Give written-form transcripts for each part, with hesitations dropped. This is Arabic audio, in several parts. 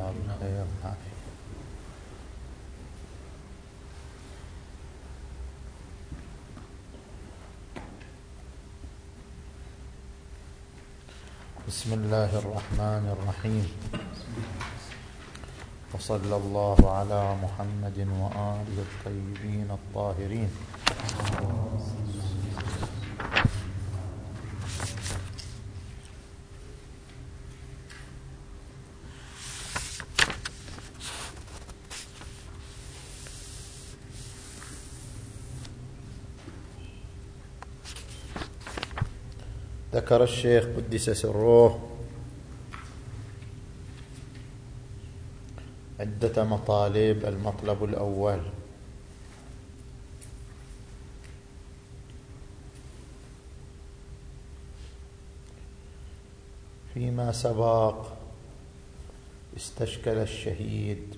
الله بالخير. بسم الله الرحمن الرحيم، وصلى الله على محمد وآله الطيبين الطاهرين. ذكر الشيخ قدس سره عدة مطالب. المطلب الأول: فيما سبق استشكل الشهيد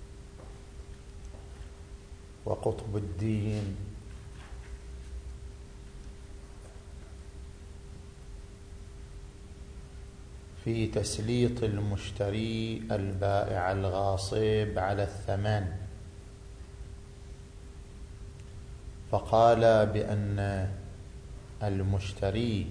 وقطب الدين في تسليط المشتري البائع الغاصب على الثمن، فقال بأن المشتري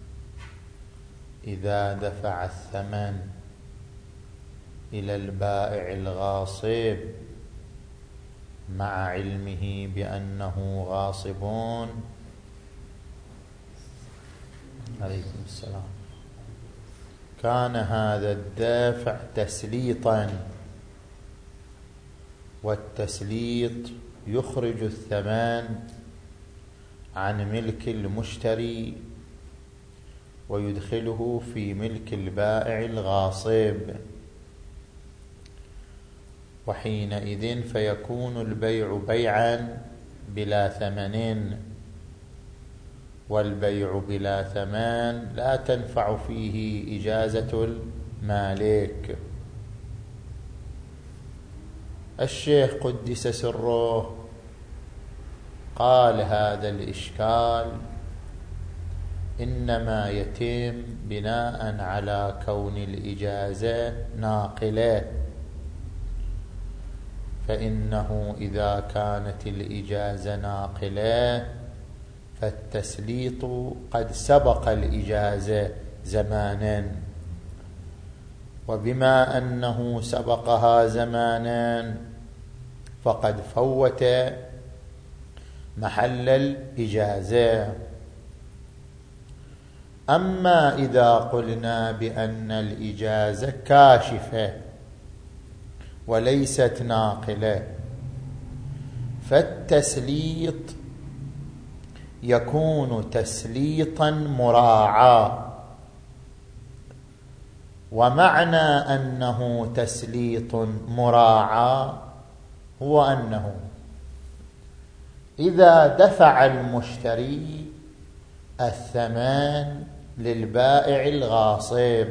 إذا دفع الثمن إلى البائع الغاصب مع علمه بأنه غاصب، عليكم السلام، كان هذا الدافع تسليطا، والتسليط يخرج الثمن عن ملك المشتري ويدخله في ملك البائع الغاصب، وحينئذ فيكون البيع بيعا بلا ثمن، والبيع بلا ثمن لا تنفع فيه إجازة المالك. الشيخ قدس سره قال هذا الإشكال إنما يتم بناء على كون الإجازة ناقلة، فإنه إذا كانت الإجازة ناقلة فالتسليط قد سبق الإجازة زمانا، وبما أنه سبقها زمانا فقد فوت محل الإجازة. أما إذا قلنا بأن الإجازة كاشفة وليست ناقلة، فالتسليط يكون تسليطا مراعى، ومعنى أنه تسليط مراعى هو أنه إذا دفع المشتري الثمن للبائع الغاصب،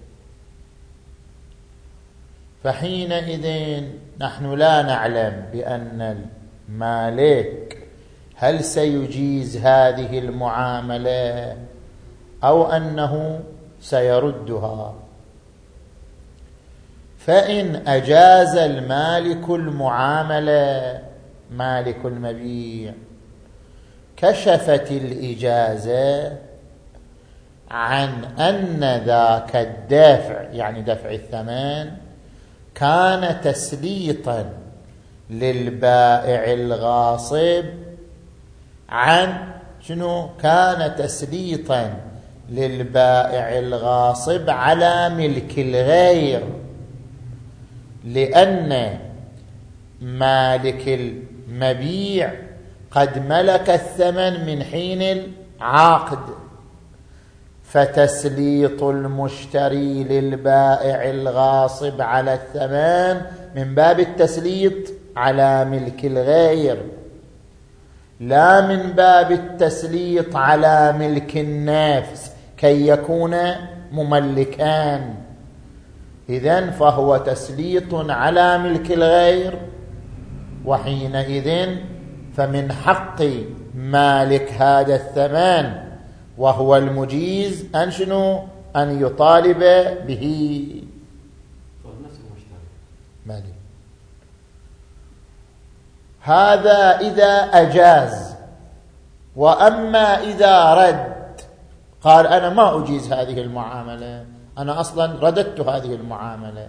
فحينئذ نحن لا نعلم بأن المالك هل سيجيز هذه المعاملة أو أنه سيردها. فإن أجاز المالك المعاملة، مالك المبيع، كشفت الإجازة عن أن ذاك الدفع، يعني دفع الثمن، كان تسليطا للبائع الغاصب عن شنو؟ كان تسليطا للبائع الغاصب على ملك الغير، لأن مالك المبيع قد ملك الثمن من حين العقد، فتسليط المشتري للبائع الغاصب على الثمن من باب التسليط على ملك الغير، لا من باب التسليط على ملك النفس كي يكون مملكان. إذن فهو تسليط على ملك الغير، وحينئذ فمن حق مالك هذا الثمن وهو المجيز أن يطالب به. مالي. هذا إذا أجاز. وأما إذا رد قال أنا ما أجيز هذه المعاملة، أنا أصلا رددت هذه المعاملة،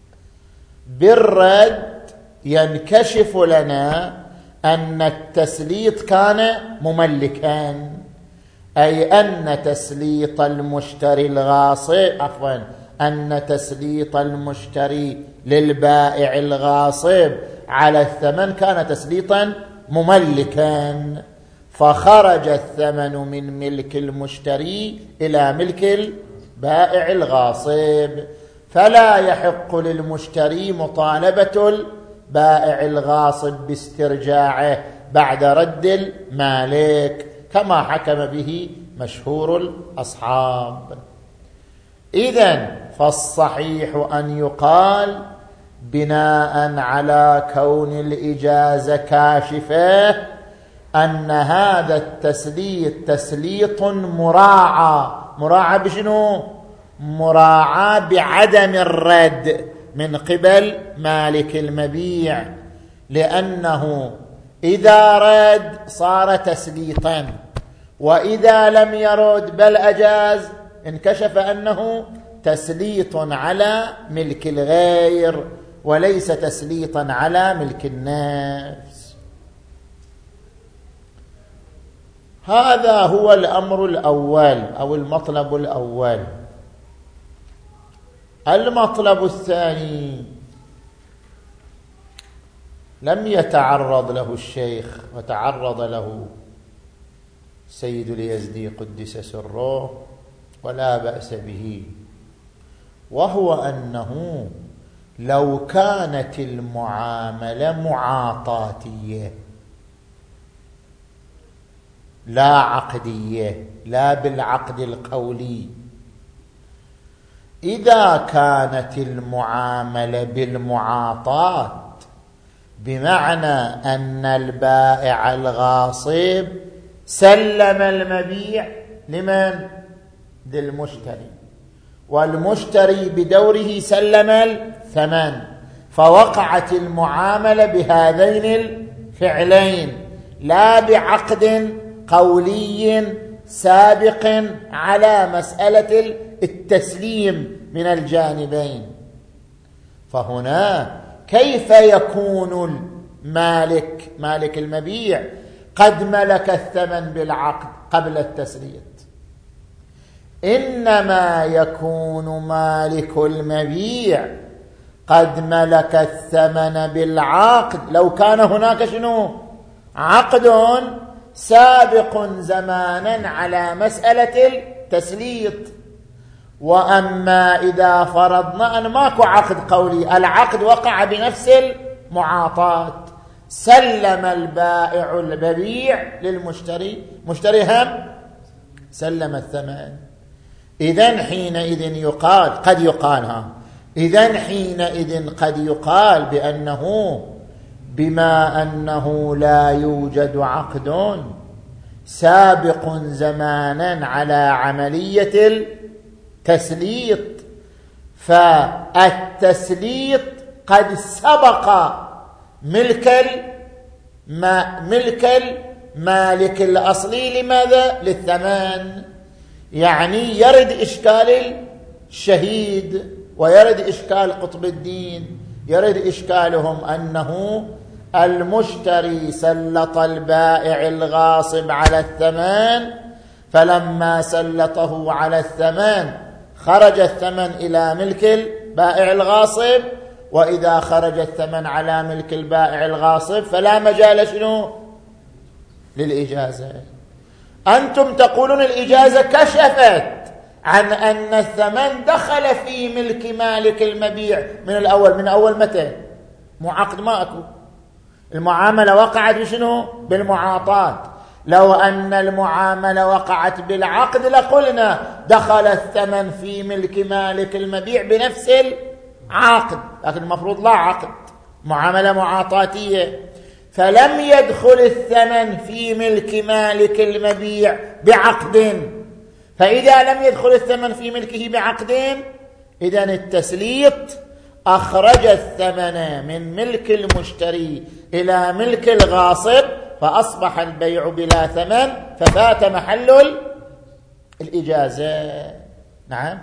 بالرد ينكشف لنا أن التسليط كان مملكا، أي أن تسليط المشتري أن تسليط المشتري للبائع الغاصب على الثمن كان تسليطا مملكا، فخرج الثمن من ملك المشتري إلى ملك البائع الغاصب، فلا يحق للمشتري مطالبة البائع الغاصب باسترجاعه بعد رد المالك كما حكم به مشهور الأصحاب. إذن فالصحيح أن يقال بناء على كون الإجازة كاشفة أن هذا التسليط تسليط مراعى بشنو؟ مراعى بعدم الرد من قبل مالك المبيع، لأنه إذا رد صار تسليطا، وإذا لم يرد بل أجاز انكشف أنه تسليط على ملك الغير وليس تسليطا على ملك النفس. هذا هو الأمر الأول أو المطلب الأول. المطلب الثاني لم يتعرض له الشيخ وتعرض له سيد اليزدي قدس سره ولا بأس به، وهو أنه لو كانت المعاملة معاطاتية لا عقدية، لا بالعقد القولي، إذا كانت المعاملة بالمعاطاة بمعنى أن البائع الغاصب سلم المبيع لمن؟ للمشتري، والمشتري بدوره سلم الثمن، فوقعت المعاملة بهذين الفعلين لا بعقد قولي سابق على مسألة التسليم من الجانبين. فهنا كيف يكون مالك المبيع قد ملك الثمن بالعقد قبل التسليط؟ إنما يكون مالك المبيع قد ملك الثمن بالعقد لو كان هناك شنو؟ عقد سابق زمانا على مسألة التسليط. وأما إذا فرضنا أن ماكو عقد قولي، العقد وقع بنفس المعاطاة، سلم البائع المبيع للمشتري، مشتري هم سلم الثمن، إذن حينئذ يقال قد يقال بأنه بما أنه لا يوجد عقد سابق زمانا على عملية التسليط، فالتسليط قد سبق ملك المالك الأصلي لماذا؟ للثمن. يعني يرد إشكال الشهيد ويرد إشكال قطب الدين، يرد إشكالهم أنه المشتري سلط البائع الغاصب على الثمن، فلما سلطه على الثمن خرج الثمن إلى ملك البائع الغاصب، وإذا خرج الثمن على ملك البائع الغاصب فلا مجال شنو؟ للإجازة. أنتم تقولون الإجازة كشفت عن أن الثمن دخل في ملك مالك المبيع من الأول. من أول متى؟ معقد ما أكو، المعاملة وقعت بشنو؟ بالمعاطاة. لو أن المعاملة وقعت بالعقد لقلنا دخل الثمن في ملك مالك المبيع بنفس العقد، لكن المفروض لا عقد، معاملة معاطاتية، فلم يدخل الثمن في ملك مالك المبيع بعقد. فإذا لم يدخل الثمن في ملكه بعقد، إذن التسليط أخرج الثمن من ملك المشتري إلى ملك الغاصب فأصبح البيع بلا ثمن ففات محل الإجازة. نعم.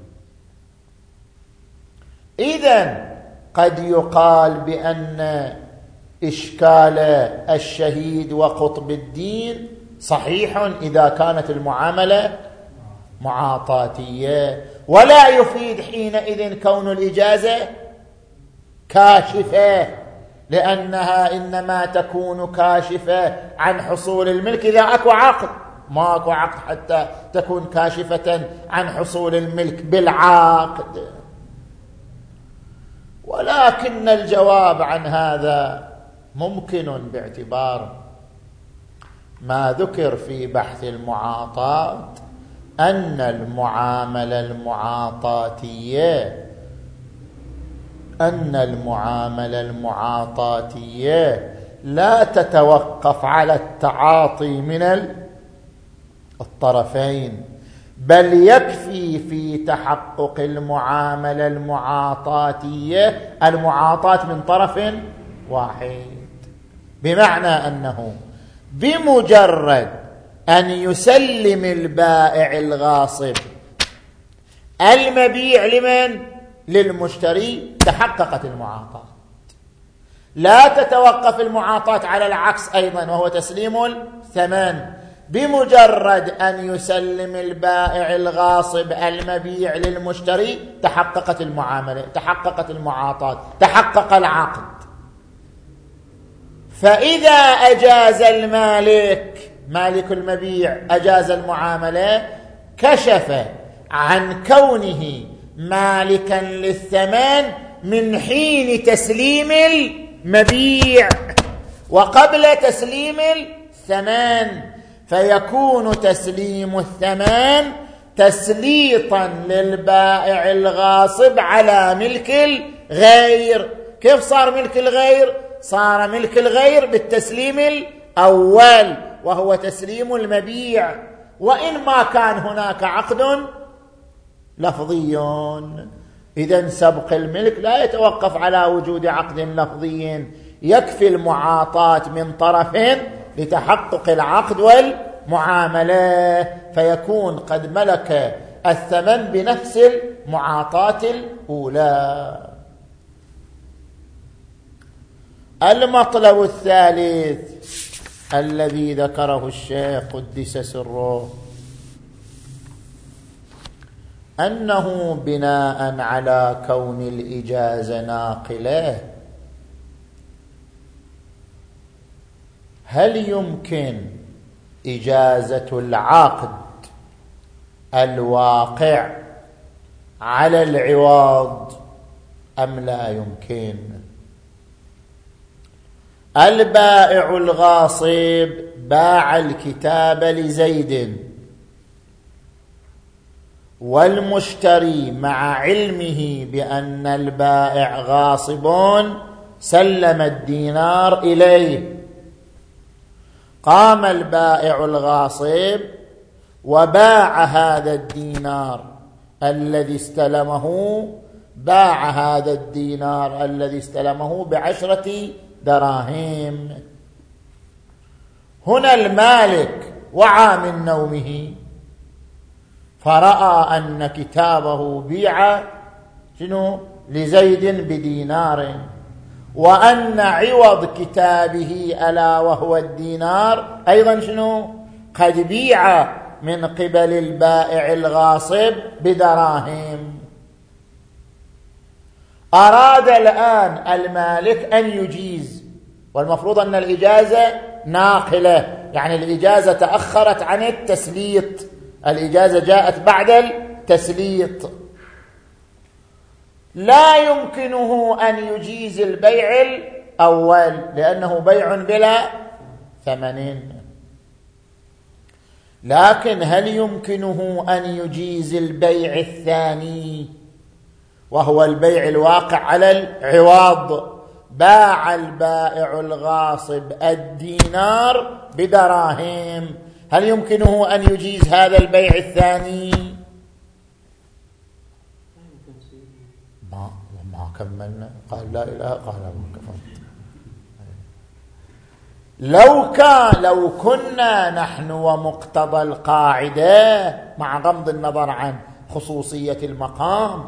إذن قد يقال بأن إشكال الشهيد وقطب الدين صحيح إذا كانت المعاملة معاطاتية، ولا يفيد حينئذ كون الإجازة كاشفة، لأنها إنما تكون كاشفة عن حصول الملك إذا أكو عقد. ما أكو عقد حتى تكون كاشفة عن حصول الملك بالعقد. ولكن الجواب عن هذا ممكن باعتبار ما ذكر في بحث المعاطاة، أن المعاملة المعاطاتية لا تتوقف على التعاطي من الطرفين، بل يكفي في تحقق المعاملة المعاطاتية المعاطاة من طرف واحد، بمعنى أنه بمجرد أن يسلم البائع الغاصب المبيع لمن؟ للمشتري، تحققت المعاطاة. لا تتوقف المعاطاة على العكس أيضا وهو تسليم الثمن. بمجرد أن يسلم البائع الغاصب المبيع للمشتري تحققت المعاملة، تحققت المعاطاة، تحقق العقد. فإذا أجاز المالك، مالك المبيع أجاز المعاملة، كشف عن كونه مالكا للثمن من حين تسليم المبيع وقبل تسليم الثمن، فيكون تسليم الثمن تسليطا للبائع الغاصب على ملك الغير. كيف صار ملك الغير؟ صار ملك الغير بالتسليم الأول وهو تسليم المبيع، وإن ما كان هناك عقد لفظي. إذن سبق الملك لا يتوقف على وجود عقد لفظي، يكفي المعاطاة من طرفين لتحقق العقد والمعاملة، فيكون قد ملك الثمن بنفس المعاطاة الأولى. المطلب الثالث الذي ذكره الشيخ قدس سره أنه بناء على كون الإجازة ناقلة، هل يمكن إجازة العقد الواقع على العوض أم لا يمكن؟ البائع الغاصب باع الكتاب لزيد، والمشتري مع علمه بأن البائع غاصب سلم الدينار إليه. قام البائع الغاصب وباع هذا الدينار الذي استلمه، باع هذا الدينار الذي استلمه ب10 دراهم. هنا المالك وعى من نومه فرأى أن كتابه بيع لزيد بدينار، وأن عوض كتابه ألا وهو الدينار أيضا قد بيع من قبل البائع الغاصب بدراهم. أراد الآن المالك أن يجيز، والمفروض أن الإجازة ناقلة، يعني الإجازة تأخرت عن التسليط، الإجازة جاءت بعد التسليط. لا يمكنه أن يجيز البيع الأول لأنه بيع بلا ثمن، لكن هل يمكنه أن يجيز البيع الثاني وهو البيع الواقع على العوض؟ باع البائع الغاصب الدينار بدراهم، هل يمكنه أن يجيز هذا البيع الثاني؟ ما كملنا. قال لا إله، قال كفرت. لو كنا نحن ومقتضى القاعدة مع غض النظر عن خصوصية المقام،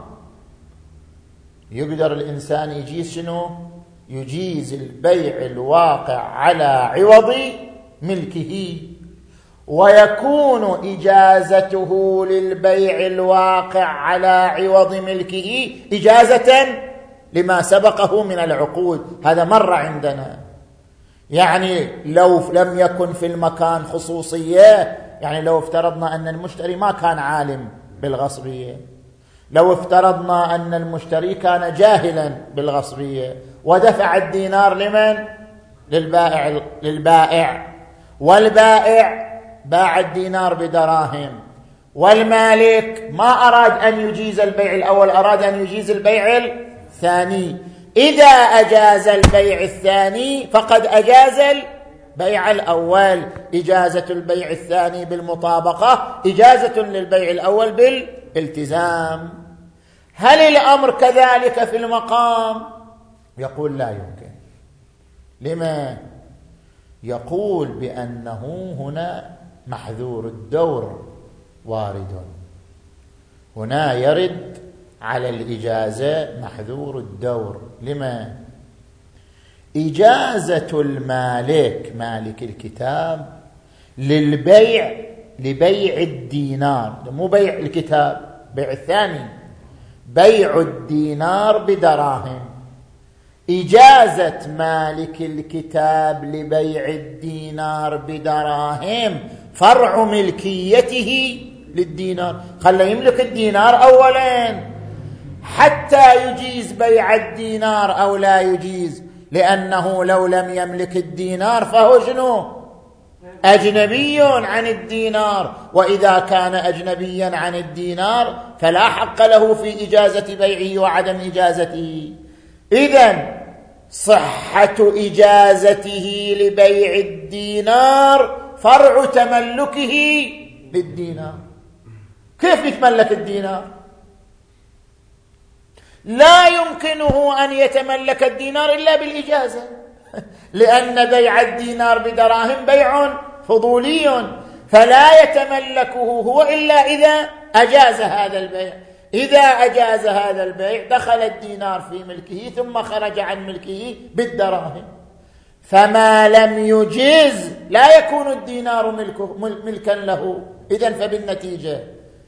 يقدر الإنسان يجيز شنو؟ يجيز البيع الواقع على عوض ملكه، ويكون إجازته للبيع الواقع على عوض ملكه إجازة لما سبقه من العقود. هذا مر عندنا. يعني لو لم يكن في المكان خصوصية، يعني لو افترضنا أن المشتري ما كان عالم بالغصبية، لو افترضنا أن المشتري كان جاهلا بالغصبية ودفع الدينار لمن؟ للبائع، والبائع باع الدينار بدراهم، والمالك ما أراد أن يجيز البيع الأول، أراد أن يجيز البيع الثاني. إذا أجاز البيع الثاني فقد أجاز البيع الأول. إجازة البيع الثاني بالمطابقة إجازة للبيع الأول بالالتزام. هل الأمر كذلك في المقام؟ يقول لا يمكن. لما؟ يقول بأنه هنا محذور الدور وارد، هنا يرد على الإجازة محذور الدور. لما؟ إجازة المالك مالك الكتاب للبيع لبيع الدينار، مو بيع الكتاب، بيع الثاني، بيع الدينار بدراهم. إجازة مالك الكتاب لبيع الدينار بدراهم فرع ملكيته للدينار. خلى يملك الدينار أولا حتى يجيز بيع الدينار أو لا يجيز، لأنه لو لم يملك الدينار فهو شنو؟ أجنبي عن الدينار، وإذا كان أجنبيا عن الدينار فلا حق له في إجازة بيعه وعدم إجازته. إذن صحة إجازته لبيع الدينار فرع تملكه للدينار. كيف يتملك الدينار؟ لا يمكنه أن يتملك الدينار إلا بالإجازة، لأن بيع الدينار بدراهم بيع فضولي، فلا يتملكه هو إلا إذا أجاز هذا البيع. إذا أجاز هذا البيع دخل الدينار في ملكه ثم خرج عن ملكه بالدراهم. فما لم يجز لا يكون الدينار ملكا له. إذن فبالنتيجة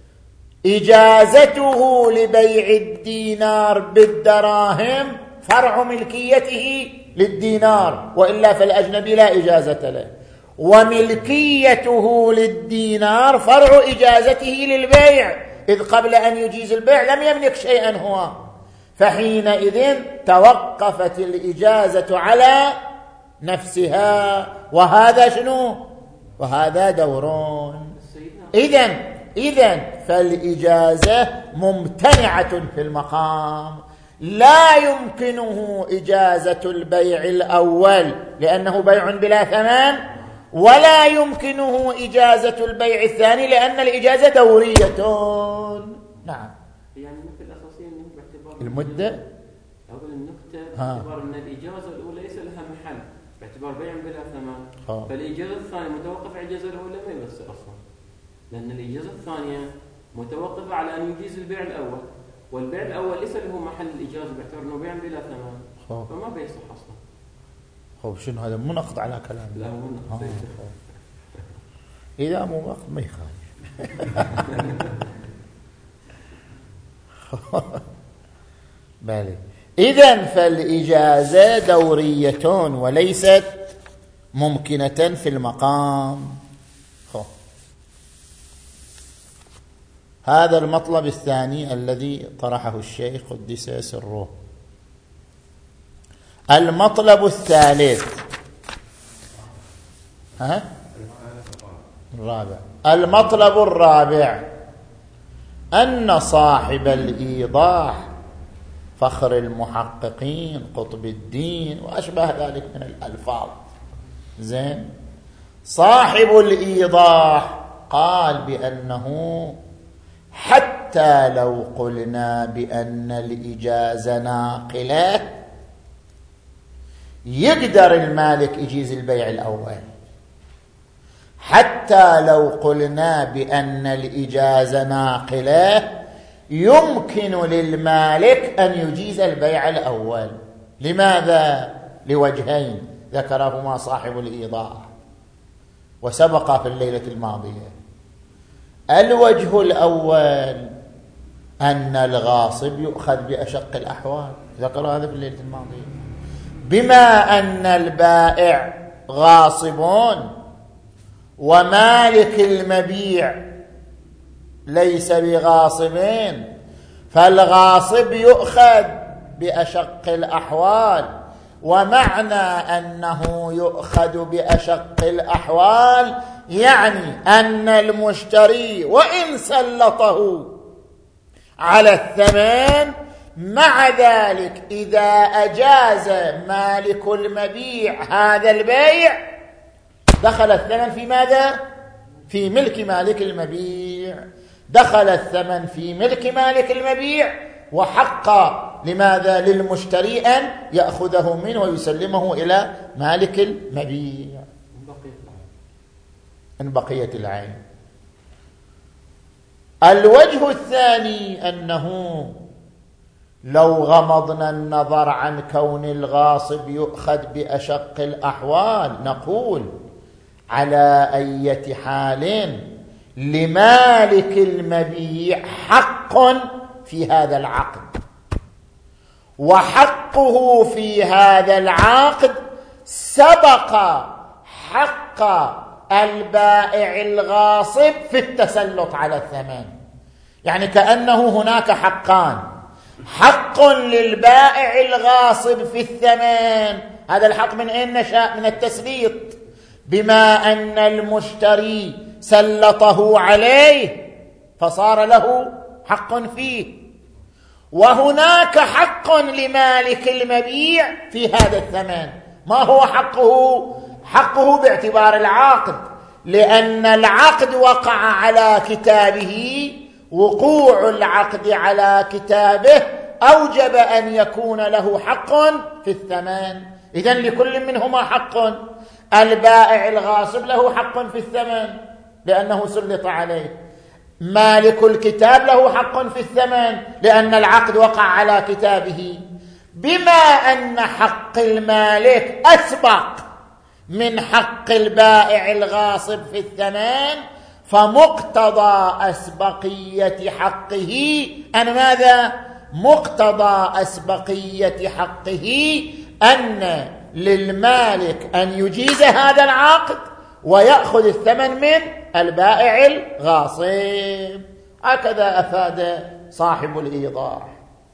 إجازته لبيع الدينار بالدراهم فرع ملكيته للدينار، وإلا فالأجنبي لا إجازة له، وملكيته للدينار فرع إجازته للبيع، إذ قبل أن يجيز البيع لم يملك شيئا هو. فحينئذ توقفت الإجازة على نفسها، وهذا شنو؟ وهذا دورون. إذن فالإجازة ممتنعة في المقام. لا يمكنه إجازة البيع الأول لأنه بيع بلا ثمن، ولا يمكنه إجازة البيع الثاني لأن الإجازة دورية. نعم. يعني النقطة الأساسية باعتبار المدة أو النقطة باعتبار أن الإجازة الأولى ليس لها محل باعتبار بيع بلا ثمن، فالإجازة الثانية متوقفة على الإجازة الأولى ما يمثل أصلا، لأن الإجازة الثانية متوقفة على أن يجيز البيع الأول، والبيع الأول ليس له محل الإجازة باعتبار أنه بيع بلا ثمن، فما بيصح أصلا. شنو هذا؟ مو نقد على كلام. لا مو نقد. إذا مو نقد ما يخالف. بالي. إذن فالإجازة دورية وليست ممكنة في المقام. هذا المطلب الثاني الذي طرحه الشيخ قدس سره. المطلب الثالث المطلب الرابع أن صاحب الإيضاح فخر المحققين قطب الدين وأشبه ذلك من الألفاظ، زين، صاحب الإيضاح قال بأنه حتى حتى لو قلنا بأن الإجازة ناقلة يقدر المالك يجيز البيع الأول. حتى لو قلنا بأن الإجازة ناقلة يمكن للمالك أن يجيز البيع الأول. لماذا؟ لوجهين ذكرهما صاحب الإيضاح وسبق في الليلة الماضية. الوجه الأول أن الغاصب يؤخذ بأشق الأحوال، ذكر هذا في الليلة الماضية. بما أن البائع غاصبون ومالك المبيع ليس بغاصبين، فالغاصب يؤخذ بأشق الأحوال. ومعنى أنه يؤخذ بأشق الأحوال يعني أن المشتري وإن سلطه على الثمن، مع ذلك إذا أجاز مالك المبيع هذا البيع دخل الثمن في ماذا؟ في ملك مالك المبيع. دخل الثمن في ملك مالك المبيع، وحق لماذا؟ للمشتري أن يأخذه منه ويسلمه إلى مالك المبيع إن بقيت العين. الوجه الثاني أنه لو غمضنا النظر عن كون الغاصب يؤخذ بأشق الأحوال نقول على أي حال لمالك المبيع حق في هذا العقد، وحقه في هذا العقد سبق حق البائع الغاصب في التسلط على الثمن. يعني كأنه هناك حقان: حق للبائع الغاصب في الثمن، هذا الحق من أين نشأ؟ من التسليط، بما أن المشتري سلطه عليه فصار له حق فيه. وهناك حق لمالك المبيع في هذا الثمن. ما هو حقه؟ حقه باعتبار العقد، لأن العقد وقع على كتابه، وقوع العقد على كتابه أوجب أن يكون له حق في الثمن. إذن لكل منهما حق. البائع الغاصب له حق في الثمن لأنه سلط عليه، مالك الكتاب له حق في الثمن لأن العقد وقع على كتابه. بما أن حق المالك أسبق من حق البائع الغاصب في الثمن، فمقتضى أسبقية حقه أن ماذا؟ مقتضى أسبقية حقه أن للمالك أن يجيز هذا العقد ويأخذ الثمن من البائع الغاصب. هكذا أفاد صاحب الإيضاح.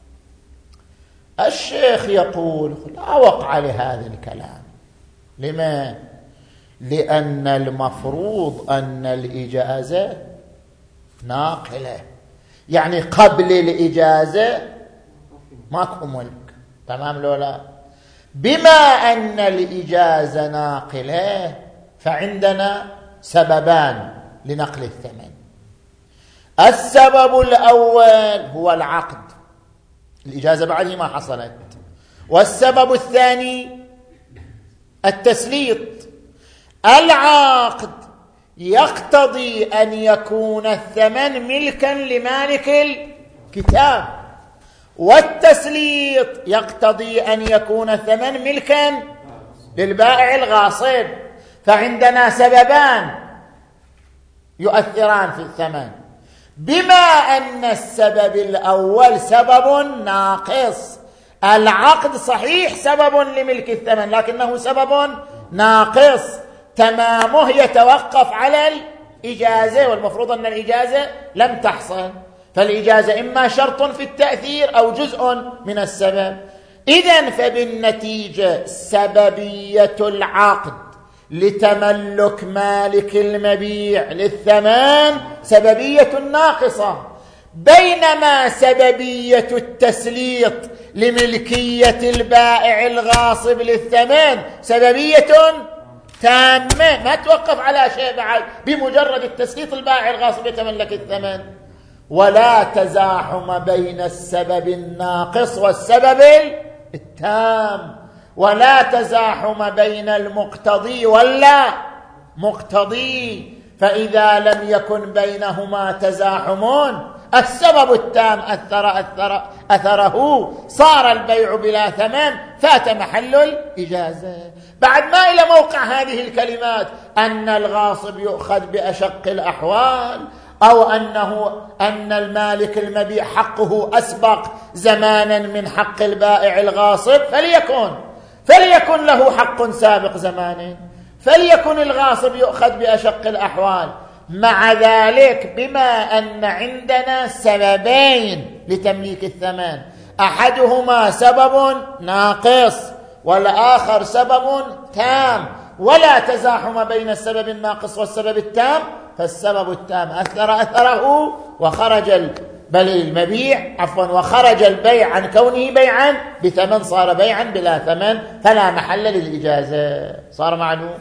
الشيخ يقول لا وقع لهذا الكلام. لما؟ لأن المفروض أن الإجازة ناقلة، يعني قبل الإجازة ماكو ملك. تمام لولا؟ بما أن الإجازة ناقلة فعندنا سببان لنقل الثمن. السبب الأول هو العقد، الإجازة بعد ما حصلت. والسبب الثاني التسليط. العقد يقتضي أن يكون الثمن ملكا لمالك الكتاب، والتسليط يقتضي أن يكون الثمن ملكا للبائع الغاصب. فعندنا سببان يؤثران في الثمن. بما أن السبب الأول سبب ناقص، العقد صحيح سبب لملك الثمن لكنه سبب ناقص، تمامه يتوقف على الإجازة، والمفروض أن الإجازة لم تحصل. فالإجازة إما شرط في التأثير أو جزء من السبب. إذن فبالنتيجة سببية العقد لتملك مالك المبيع للثمن سببية ناقصة، بينما سببية التسليط لملكية البائع الغاصب للثمن سببية تامة، ما توقف على شيء بعد، بمجرد التسليط البائع الغاصب يتملك الثمن. ولا تزاحم بين السبب الناقص والسبب التام، ولا تزاحم بين المقتضي ولا مقتضي. فإذا لم يكن بينهما تزاحم السبب التام أثره صار البيع بلا ثمن، فات محل الإجازة. بعد ما إلى موقع هذه الكلمات أن الغاصب يؤخذ بأشق الأحوال، أو أن المالك المبيع حقه أسبق زمانا من حق البائع الغاصب، فليكن له حق سابق زمان، فليكن الغاصب يؤخذ بأشق الأحوال. مع ذلك بما أن عندنا سببين لتمليك الثمن، أحدهما سبب ناقص والآخر سبب تام، ولا تزاحم بين السبب الناقص والسبب التام، فالسبب التام أثره وخرج وخرج البيع عن كونه بيعا بثمن، صار بيعا بلا ثمن، فلا محل للإجازة. صار معلوم؟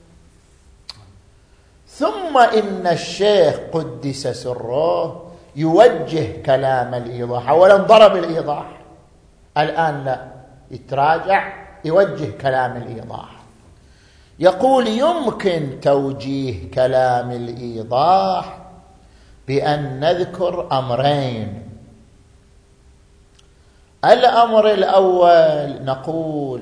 ثم إن الشيخ قدس سره يوجه كلام الإيضاح. أولا ضرب الإيضاح، الآن لا، يتراجع يوجه كلام الإيضاح. يقول: يمكن توجيه كلام الإيضاح بأن نذكر أمرين. الأمر الأول نقول: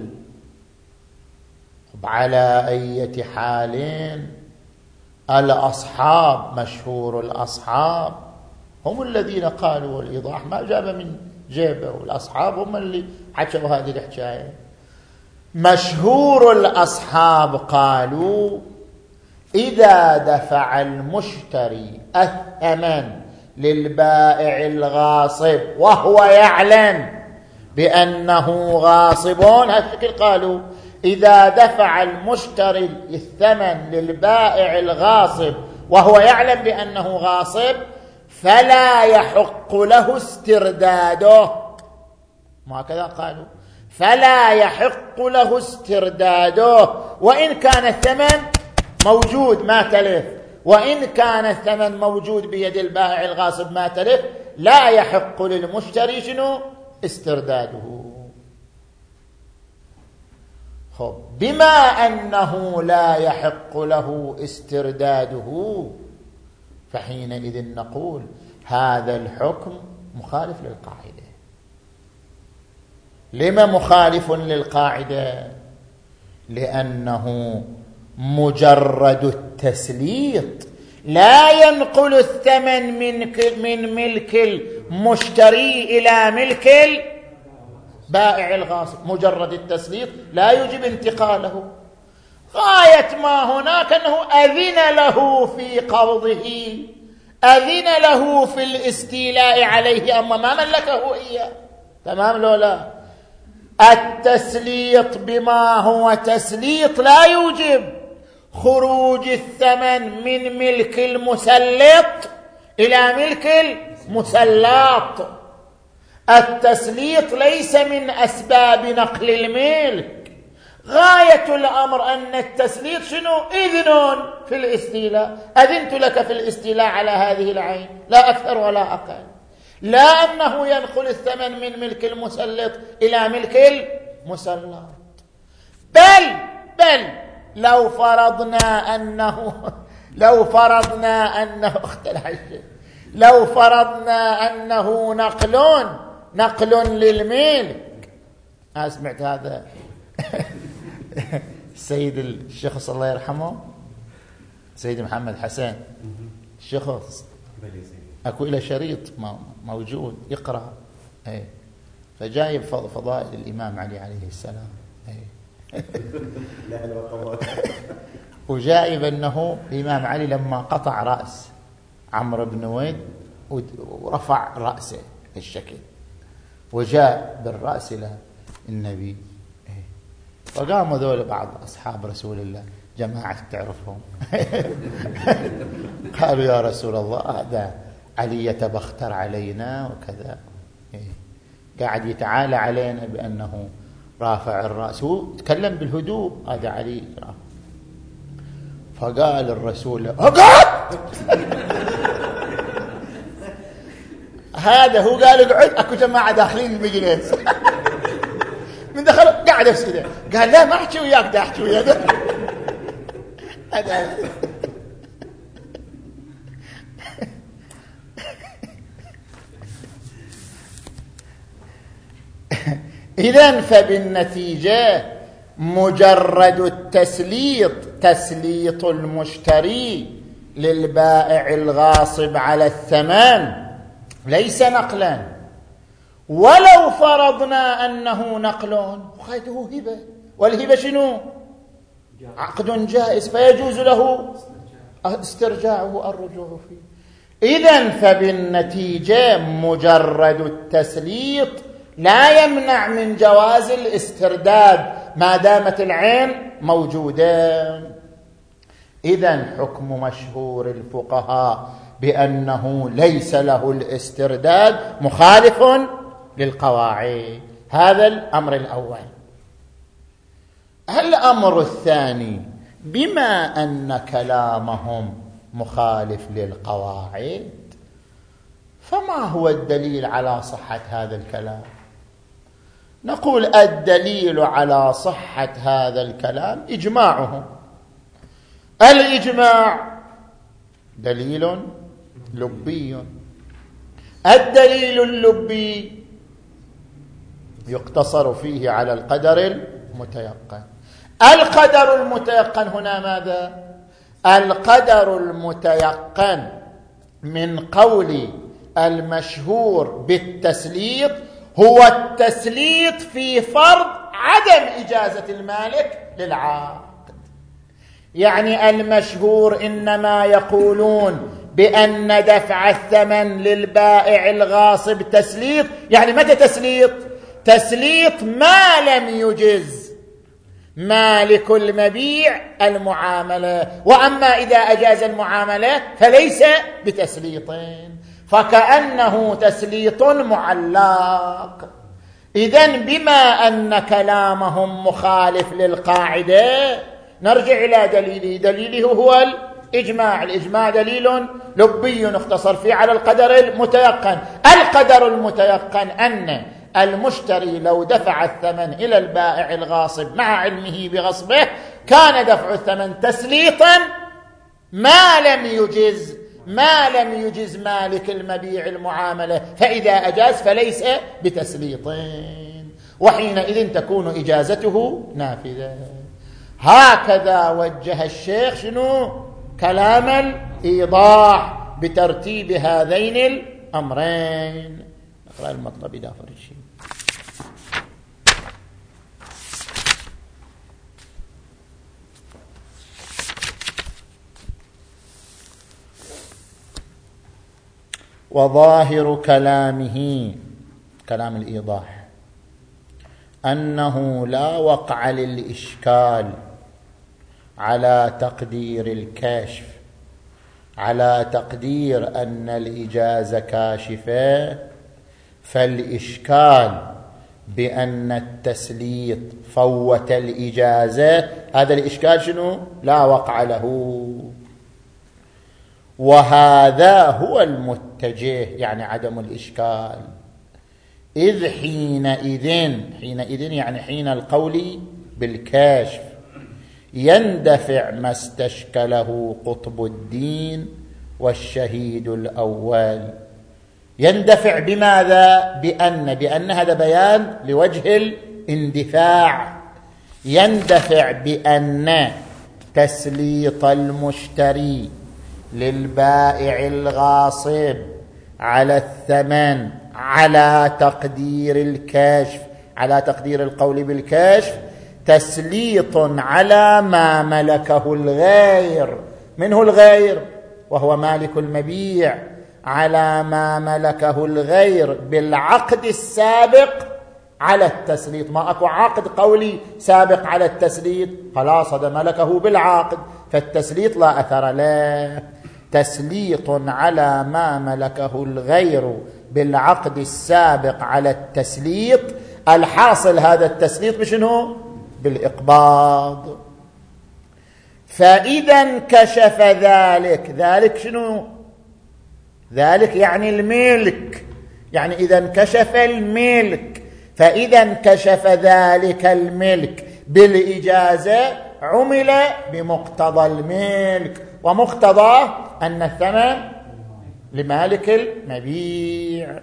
على أي حال الأصحاب، مشهور الأصحاب هم الذين قالوا الإيضاح، ما جاب من جيبه، والأصحاب هم اللي حكوا هذه الحكاية. مشهور الأصحاب قالوا: إذا دفع المشتري الثمن للبائع الغاصب وهو يعلم بأنه غاصب، هالشكل قالوا: إذا دفع المشتري الثمن للبائع الغاصب وهو يعلم بأنه غاصب فلا يحق له استرداده. ما هكذا قالوا، فلا يحق له استرداده، وإن كان الثمن موجود ما تلف، وإن كان الثمن موجود بيد البائع الغاصب ما تلف، لا يحق للمشتري شنو؟ استرداده. خب، بما أنه لا يحق له استرداده، فحينئذ نقول هذا الحكم مخالف للقاعدة. لما مخالف للقاعدة؟ لأنه مجرد التسليط لا ينقل الثمن من ملك المشتري إلى ملك البائع الغاصب. مجرد التسليط لا يجب انتقاله. غاية ما هناك أنه أذن له في قبضه، أذن له في الاستيلاء عليه، أما ما ملكه إياه. تمام لو لا؟ التسليط بما هو تسليط لا يوجب خروج الثمن من ملك المسلط إلى ملك المسلط. التسليط ليس من أسباب نقل الملك. غاية الأمر أن التسليط شنو؟ إذن في الاستيلاء. أذنت لك في الاستيلاء على هذه العين، لا أكثر ولا أقل. لا أنه ينقل الثمن من ملك المسلط إلى ملك المسلط. بل لو فرضنا أنه نقل للملك. أنا سمعت هذا السيد الشخص الله يرحمه، سيد محمد حسن الشخص، أكو إلى شريط موجود يقرأ، فجايب فضائل الإمام علي عليه السلام، وجايب أنه الإمام علي لما قطع رأس عمرو بن ويد ورفع رأسه بالشكل، وجاء بالرأس إلى النبي، فقاموا ذول بعض أصحاب رسول الله، جماعة تعرفهم، قالوا: يا رسول الله، هذا علي يتبختر علينا وكذا، قاعد يتعالى علينا بأنه رافع الرأس، هو تكلم بالهدوء، هذا علي. فقال الرسول: اقعد. هذا هو قال اقعد، اكو جماعه داخلين المجلس من دخل قاعد كذا، قال لا ما احكي وياك، دا احكي وياك. إذن فبالنتيجة مجرد التسليط، تسليط المشتري للبائع الغاصب على الثمن ليس نقلا، ولو فرضنا أنه نقل وخذه هبة، والهبة شنو؟ عقد جائز، فيجوز له استرجاعه الرجوع فيه. إذن فبالنتيجة مجرد التسليط لا يمنع من جواز الاسترداد ما دامت العين موجودة. إذن حكم مشهور الفقهاء بأنه ليس له الاسترداد مخالف للقواعد. هذا الأمر الأول. الأمر الثاني، بما أن كلامهم مخالف للقواعد، فما هو الدليل على صحة هذا الكلام؟ نقول الدليل على صحة هذا الكلام إجماعهم. الإجماع دليل لبي. الدليل اللبي يقتصر فيه على القدر المتيقن. القدر المتيقن هنا ماذا؟ القدر المتيقن من قول المشهور بالتسليط هو التسليط في فرض عدم إجازة المالك للعقد. يعني المشهور إنما يقولون بأن دفع الثمن للبائع الغاصب تسليط. يعني متى تسليط؟ تسليط ما لم يجز مالك المبيع المعاملة، وأما إذا أجاز المعاملة فليس بتسليطين، فكأنه تسليط معلق. إذن بما أن كلامهم مخالف للقاعدة نرجع إلى دليله هو الإجماع. الإجماع دليل لبي اختصر فيه على القدر المتيقن. القدر المتيقن أن المشتري لو دفع الثمن إلى البائع الغاصب مع علمه بغصبه كان دفع الثمن تسليطا ما لم يجز مالك المبيع المعاملة، فإذا أجاز فليس بتسليطين، وحينئذ تكون إجازته نافذة. هكذا وجه الشيخ شنو؟ كلام الإيضاح بترتيب هذين الأمرين. نقرأ المطلب دافر الشيء. وظاهر كلامه، كلام الإيضاح، أنه لا وقع للإشكال على تقدير الكشف، على تقدير أن الإجازة كاشفة، فالإشكال بأن التسليط فوت الإجازة، هذا الإشكال شنو؟ لا وقع له. وهذا هو المتجه، يعني عدم الإشكال. إذ حينئذ يعني حين القول بالكشف يندفع ما استشكله قطب الدين والشهيد الأول. يندفع بماذا؟ بأن هذا بيان لوجه الاندفاع. يندفع بأن تسليط المشتري للبائع الغاصب على الثمن على تقدير الكشف، على تقدير القول بالكشف، تسليط على ما ملكه الغير. منه الغير؟ وهو مالك المبيع. على ما ملكه الغير بالعقد السابق على التسليط. ما أكو عقد قولي سابق على التسليط، خلاص هذا ملكه بالعقد، فالتسليط لا أثر له. تسليط على ما ملكه الغير بالعقد السابق على التسليط، الحاصل هذا التسليط بشنو؟ بالإقباض. فإذا انكشف ذلك شنو؟ ذلك يعني الملك، يعني إذا انكشف الملك، فإذا انكشف ذلك الملك بالإجازة عمل بمقتضى الملك، ومقتضاه أن الثمن لمالك المبيع.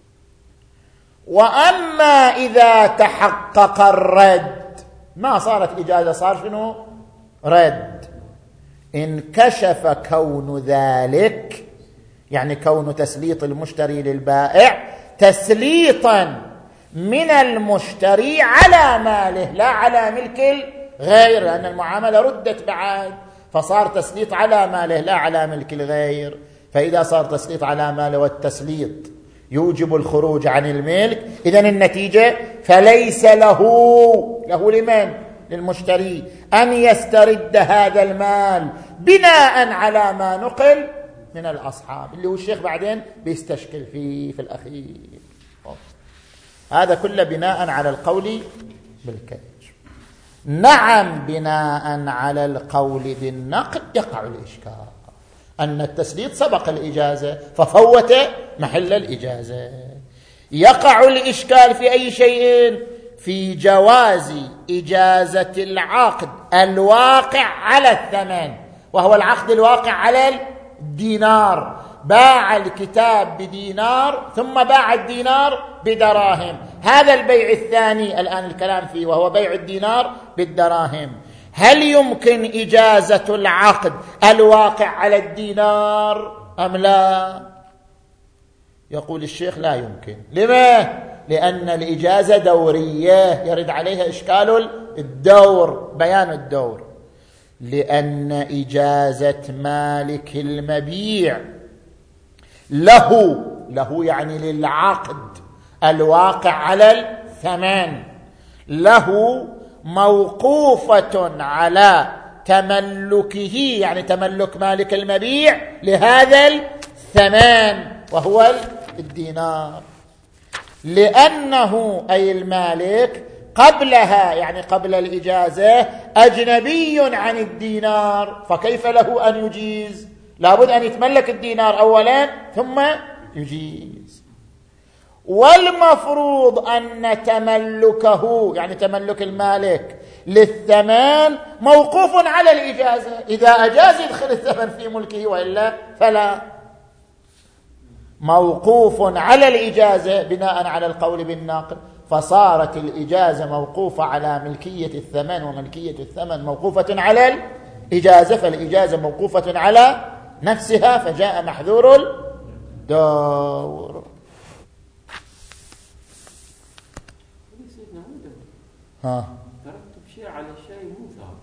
وأما إذا تحقق الرد، ما صارت إجازة، صار شنو؟ رد. انكشف كون ذلك، يعني كون تسليط المشتري للبائع تسليطا من المشتري على ماله لا على ملك الغير، لأن المعاملة ردت بعد، فصار تسليط على ماله لا على ملك الغير. فإذا صار تسليط على ماله والتسليط يوجب الخروج عن الملك، إذن النتيجة فليس له لمن؟ للمشتري أن يسترد هذا المال بناء على ما نقل من الأصحاب، اللي هو الشيخ بعدين بيستشكل فيه في الأخير. هذا كله بناء على القول بالكيش. نعم، بناء على القول بالنقد يقع الإشكال، أن التسليط سبق الإجازة ففوت محل الإجازة. يقع الإشكال في أي شيء؟ في جواز إجازة العقد الواقع على الثمن، وهو العقد الواقع على الدينار. باع الكتاب بدينار ثم باع الدينار بدراهم، هذا البيع الثاني الآن الكلام فيه، وهو بيع الدينار بالدراهم. هل يمكن إجازة العقد الواقع على الدينار أم لا؟ يقول الشيخ لا يمكن. لما؟ لأن الإجازة دورية، يرد عليها إشكال الدور، بيان الدور. لأن إجازة مالك المبيع له يعني للعقد الواقع على الثمن، له موقوفة على تملكه، يعني تملك مالك المبيع لهذا الثمن وهو الدينار، لأنه أي المالك قبلها، يعني قبل الإجازة، أجنبي عن الدينار، فكيف له أن يجيز؟ لابد أن يتملك الدينار أولا ثم يجيز. والمفروض أن تملكه، يعني تملك المالك للثمن، موقوف على الإجازة، إذا أجاز يدخل الثمن في ملكه وإلا فلا. موقوف على الإجازة بناء على القول بالناقل، فصارت الإجازة موقوفة على ملكية الثمن، وملكية الثمن موقوفة على الإجازة، فالإجازة موقوفة على نفسها، فجاء محذور الدور. ترتب شيء على شيء مو ثابت.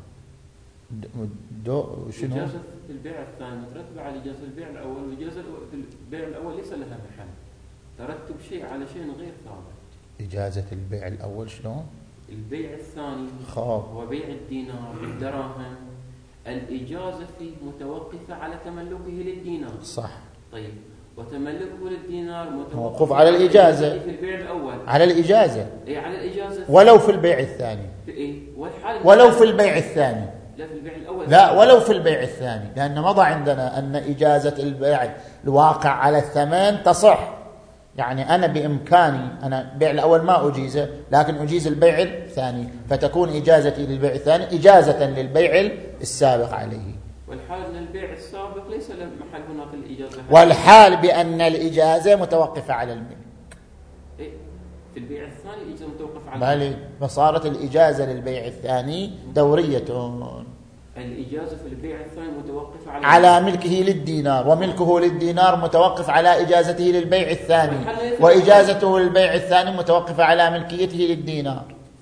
شنو؟ إجازة البيع الثاني مترتبة على إجازة البيع الأول، وإجازة البيع الأول ليس لها محل. ترتب شيء على شيء غير ثابت. إجازة البيع الأول شلون؟ البيع الثاني هو بيع الدينار بالدراهم، الإجازة فيه متوقفة على تملكه للدينار. صح. طيب، وتملكه للدينار موقوف على الإجازة في البيع الأول، على الإجازة، على الإجازة ولو في البيع الثاني، ولو في البيع الثاني، لا في البيع الأول، لا ولو في البيع الثاني، لأن مضى عندنا أن إجازة البيع الواقع على الثمن تصح. يعني أنا بإمكاني، أنا البيع الأول ما أجيزه، لكن أجيز البيع الثاني، فتكون إجازتي للبيع الثاني إجازة للبيع السابق عليه. والحال أن البيع السابق ليس له محل هناك الإجازة، والحال بأن الإجازة متوقفة على الملك. في البيع الثاني الإجازة متوقفة على الملك، فصارت الإجازة للبيع الثاني دورية. الإجازة في البيع الثاني متوقفة على ملكه للدينار، وملكه للدينار متوقف على إجازته للبيع الثاني، وإجازته للبيع الثاني متوقفة على ملكيته للدينار.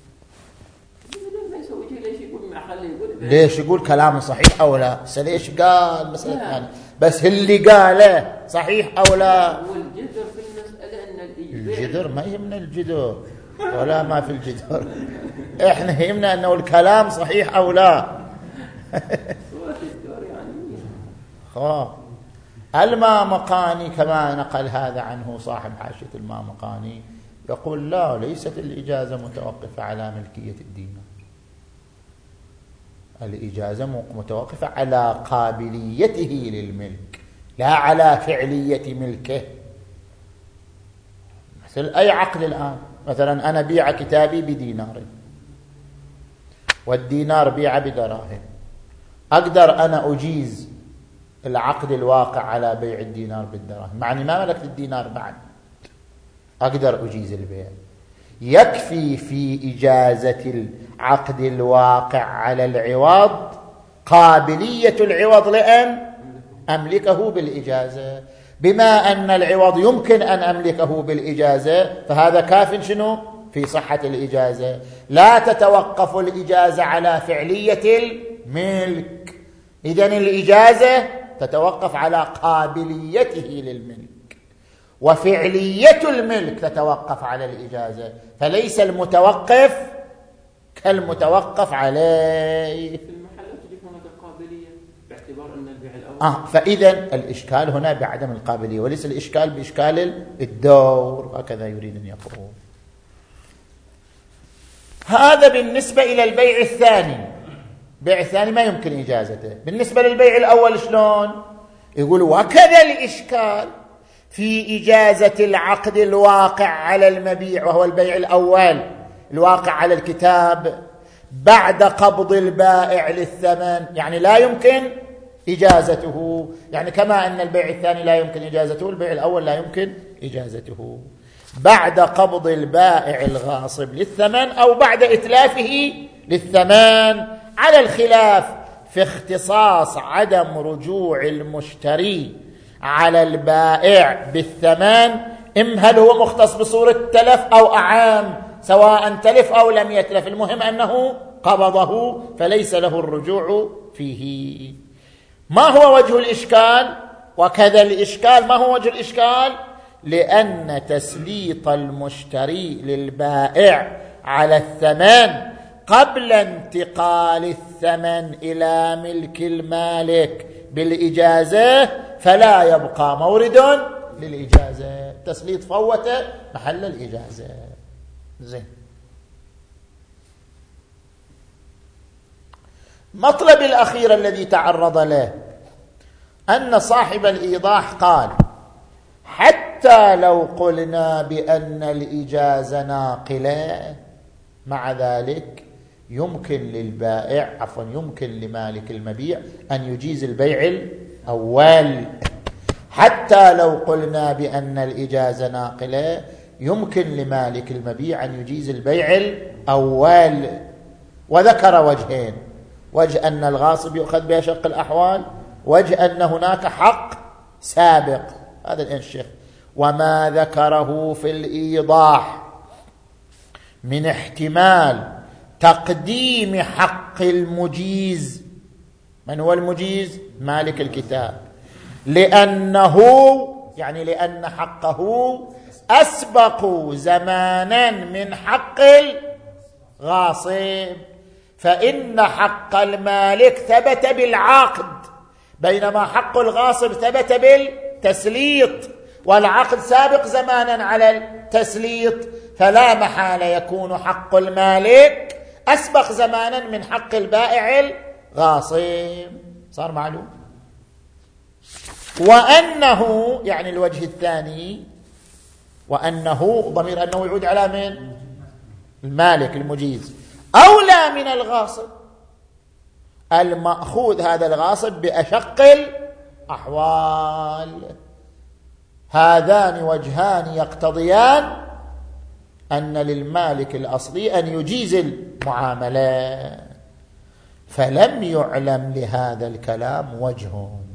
ليش يقول كلامه صحيح أو لا؟ ليش قال مسألة ثانية، بس اللي قاله صحيح أو لا؟ والجذر في المسألة أن الجذر ما يهمنا الجذر ولا ما في الجذر، إحنا يهمنا أنه الكلام صحيح أو لا. المامقاني كما نقل هذا عنه صاحب حاشية المامقاني، يقول لا، ليست الإجازة متوقفة على ملكية الدينار، الإجازة متوقفة على قابليته للملك لا على فعلية ملكه. مثل أي عقد الآن، مثلا أنا بيع كتابيgyr والدينار بيع بدراهم، أقدر أنا أجيز العقد الواقع على بيع الدينار بالدراهم، معني ما ملكت الدينار بعد، أقدر أجيز البيع. يكفي في إجازة العقد الواقع على العوض قابلية العوض لأن أملكه بالإجازة. بما أن العوض يمكن أن أملكه بالإجازة فهذا كاف شنو؟ في صحة الإجازة. لا تتوقف الإجازة على فعلية الملك، إذن الإجازة تتوقف على قابليته للملك، وفعلية الملك تتوقف على الإجازة، فليس المتوقف كالمتوقف عليه. في المحل تجد هناك قابلية باعتبار أن البيع الأول فإذا الإشكال هنا بعدم القابلية وليس الإشكال بإشكال الدور، هكذا يريد أن يقول. هذا بالنسبة إلى البيع الثاني. البيع الثاني ما يمكن إجازته. بالنسبة للبيع الأول شلون؟ يقول وكذا الإشكال في إجازة العقد الواقع على المبيع وهو البيع الأول الواقع على الكتاب بعد قبض البائع للثمن، يعني لا يمكن إجازته، يعني كما أن البيع الثاني لا يمكن إجازته البيع الأول لا يمكن إجازته. بعد قبض البائع الغاصب للثمن أو بعد إتلافه للثمن، على الخلاف في اختصاص عدم رجوع المشتري على البائع بالثمن، هل هو مختص بصورة تلف أو أعام، سواء تلف أو لم يتلف، المهم أنه قبضه فليس له الرجوع فيه. ما هو وجه الإشكال؟ وكذا الإشكال. ما هو وجه الإشكال؟ لأن تسليط المشتري للبائع على الثمن قبل انتقال الثمن إلى ملك المالك بالإجازة فلا يبقى مورد للإجازة، تسليط فوت محل الإجازة. زين. مطلب الأخير الذي تعرض له أن صاحب الإيضاح قال حتى لو قلنا بأن الإجازة ناقلة، مع ذلك يمكن للبائع يمكن لمالك المبيع أن يجيز البيع الأول. حتى لو قلنا بأن الإجازة ناقلة يمكن لمالك المبيع أن يجيز البيع الأول. وذكر وجهين: وجه أن الغاصب يؤخذ بأشق الأحوال، وجه أن هناك حق سابق. هذا الشيخ وما ذكره في الإيضاح من احتمال تقديم حق المجيز. من هو المجيز؟ مالك الكتاب، لأنه يعني لأن حقه أسبق زمانا من حق الغاصب، فإن حق المالك ثبت بالعقد بينما حق الغاصب ثبت بالتسليط، والعقد سابق زمانا على التسليط، فلا محالة يكون حق المالك أسبق زمانا من حق البائع الغاصب. صار معلوم؟ وأنه يعني الوجه الثاني، وأنه ضمير أنه يعود على من؟ المالك المجيز أولى من الغاصب، المأخوذ هذا الغاصب بأشق الأحوال. هذان وجهان يقتضيان أن للمالك الأصلي أن يجيز المعاملة، فلم يعلم لهذا الكلام وجه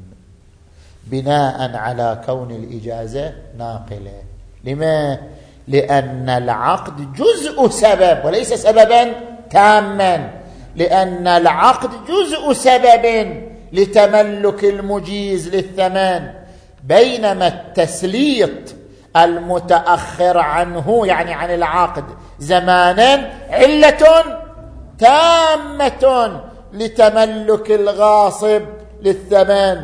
بناء على كون الإجازة ناقلة. لما؟ لأن العقد جزء سبب وليس سببا تاما، لأن العقد جزء سبب لتملك المجيز للثمن، بينما التسليط المتأخر عنه يعني عن العقد زمانا علة تامة لتملك الغاصب للثمن،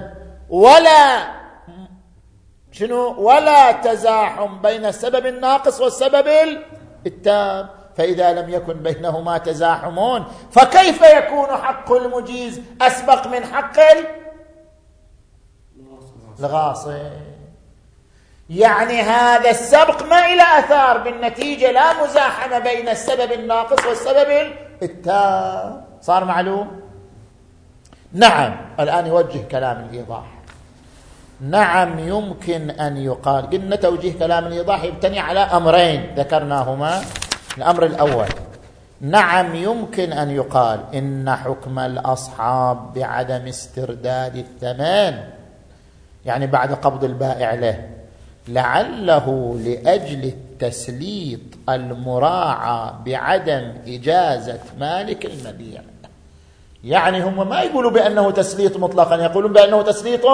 ولا تزاحم بين السبب الناقص والسبب التام. فإذا لم يكن بينهما تزاحم فكيف يكون حق المجيز أسبق من حق الغاصب؟ يعني هذا السبق ما إلى أثار، بالنتيجة لا مزاحمة بين السبب الناقص والسبب التام. صار معلوم؟ نعم. الآن يوجه كلام الإيضاح. نعم يمكن أن يقال، قلنا توجيه كلام الإيضاح يبتني على أمرين ذكرناهما. الأمر الأول، نعم يمكن أن يقال إن حكم الأصحاب بعدم استرداد الثمن، يعني بعد قبض البائع له، لعله لأجل التسليط المراعى بعدم إجازة مالك المبيع. يعني هم ما يقولوا بأنه تسليط مطلقا، يقولون بأنه تسليط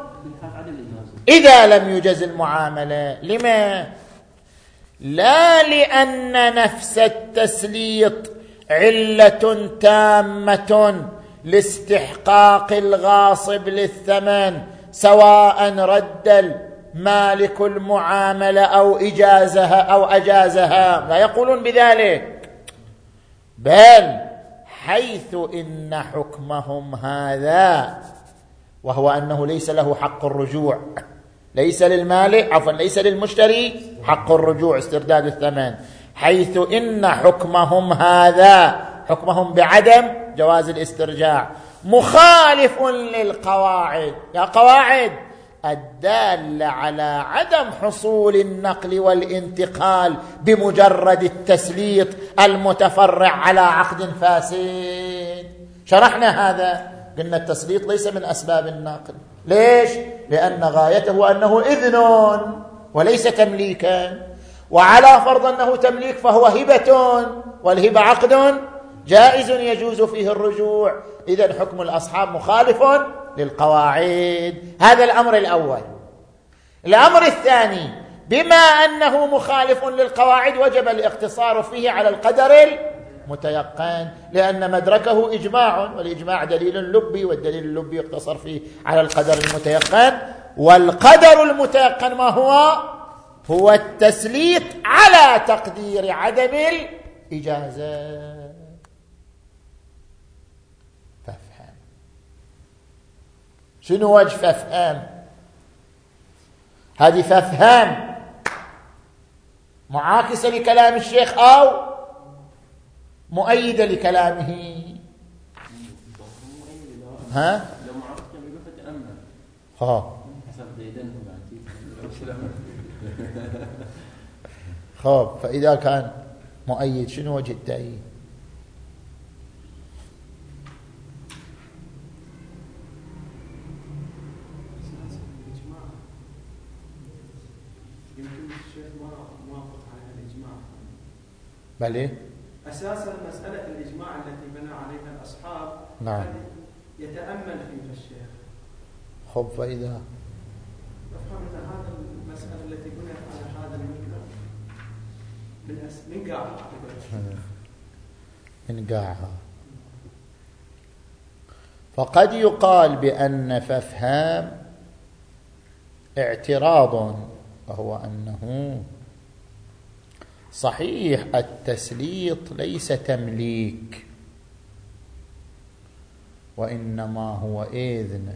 إذا لم يجز المعاملة. لما؟ لا لأن نفس التسليط علة تامة لاستحقاق الغاصب للثمن، سواء رد مالك المعاملة أو أجازها، لا يقولون بذلك، بل حيث إن حكمهم هذا، وهو أنه ليس له حق الرجوع، ليس للمالك ليس للمشتري حق الرجوع استرداد الثمن، حيث إن حكمهم هذا، حكمهم بعدم جواز الاسترجاع، مخالف للقواعد، يا قواعد الدالة على عدم حصول النقل والانتقال بمجرد التسليط المتفرع على عقد فاسد. شرحنا هذا، قلنا التسليط ليس من أسباب النقل. ليش؟ لأن غايته أنه إذن وليس تمليكا، وعلى فرض أنه تمليك فهو هبة، والهبة عقد جائز يجوز فيه الرجوع. إذن حكم الأصحاب مخالف للقواعد. هذا الأمر الأول. الأمر الثاني، بما أنه مخالف للقواعد وجب الاقتصار فيه على القدر المتيقن، لأن مدركه إجماع، والإجماع دليل لبي، والدليل اللبي يقتصر فيه على القدر المتيقن. والقدر المتيقن ما هو؟ هو التسليط على تقدير عدم الإجازة. فافهم. شنو وجه فافهم؟ هذه فافهم معاكسة لكلام الشيخ أو مؤيدة لكلامه؟ ها؟ خب فإذا كان مؤيد شنو وجه التأييد؟ بلى أساسا مسألة الإجماع التي بنى عليها الأصحاب، نعم، يتأمل فيها الشيخ. خب فإذا أفهم أن هذا المسألة التي بنيت على هذا من قاعها من قاعها، فقد يقال بأن فافهام اعتراض، وهو أنه صحيح التسليط ليس تمليك، وإنما هو إذن،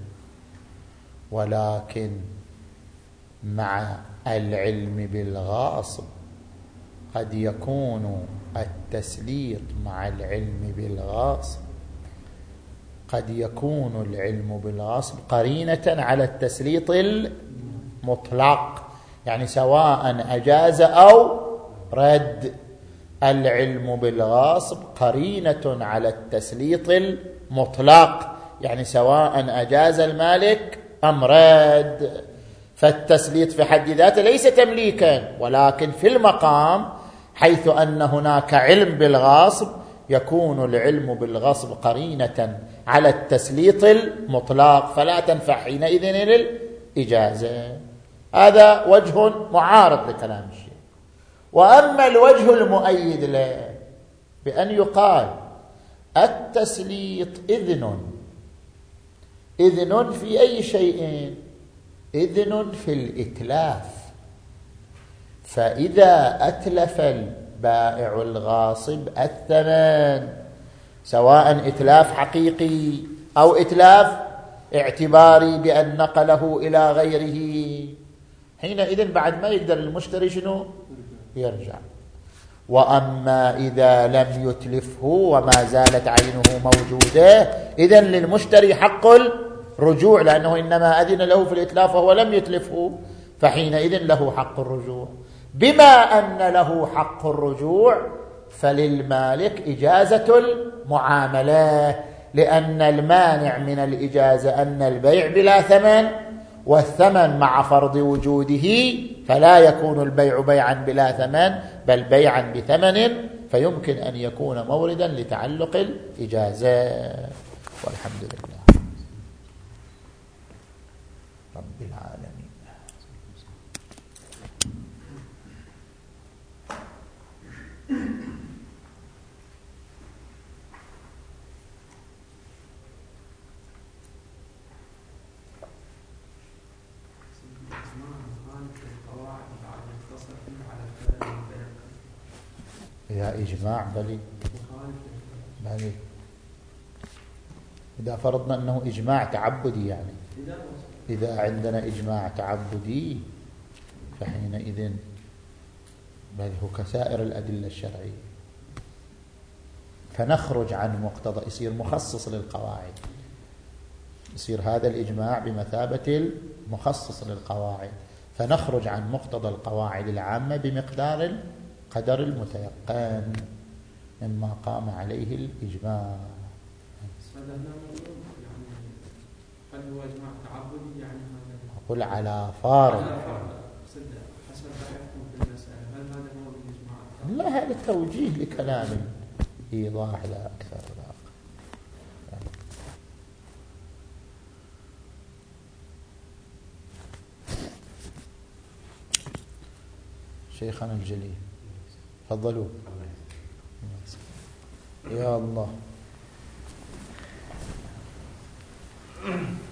ولكن مع العلم بالغاصب قد يكون التسليط مع العلم بالغاصب، قد يكون العلم بالغاصب قرينة على التسليط المطلق، يعني سواء أجاز أو رد. العلم بالغاصب قرينة على التسليط المطلق، يعني سواء أجاز المالك أم رد. فالتسليط في حد ذاته ليس تمليكا، ولكن في المقام حيث أن هناك علم بالغاصب يكون العلم بالغصب قرينة على التسليط المطلق، فلا تنفع حينئذ للإجازة. هذا وجه معارض لكلام الشيخ. وأما الوجه المؤيد له بأن يقال التسليط إذن في أي شيء؟ إذن في الإتلاف. فإذا أتلف البائع الغاصب الثمن، سواء إتلاف حقيقي أو إتلاف اعتباري بأن نقله إلى غيره، حينئذ بعد ما يقدر المشتري شنو؟ يرجع. وأما إذا لم يتلفه وما زالت عينه موجودة، إذن للمشتري حق الرجوع، لأنه إنما أذن له في الإتلاف وهو لم يتلفه، فحينئذ له حق الرجوع. بما أن له حق الرجوع فللمالك إجازة المعاملة، لأن المانع من الإجازة أن البيع بلا ثمن، والثمن مع فرض وجوده فلا يكون البيع بيعا بلا ثمن بل بيعا بثمن، فيمكن أن يكون موردا لتعلق الإجازة. والحمد لله رب العالمين. يا إجماع بلي إذا فرضنا أنه إجماع تعبدي، يعني إذا عندنا إجماع تعبدي فحينئذ بل هو كسائر الأدلة الشرعية، فنخرج عن مقتضى، يصير مخصص للقواعد، يصير هذا الإجماع بمثابة المخصص للقواعد، فنخرج عن مقتضى القواعد العامة بمقدار القدر المتيقن مما قام عليه الإجماع. هل هو إجماع تعبدي يعني أقول على فرض حسب رأيكم في المسألة، هل هذا هو الإجماع؟ لا، هذا توجيه لكلام إيضاح لا أكثر لا أقل. شيخنا الجليل تفضلوا. يا الله.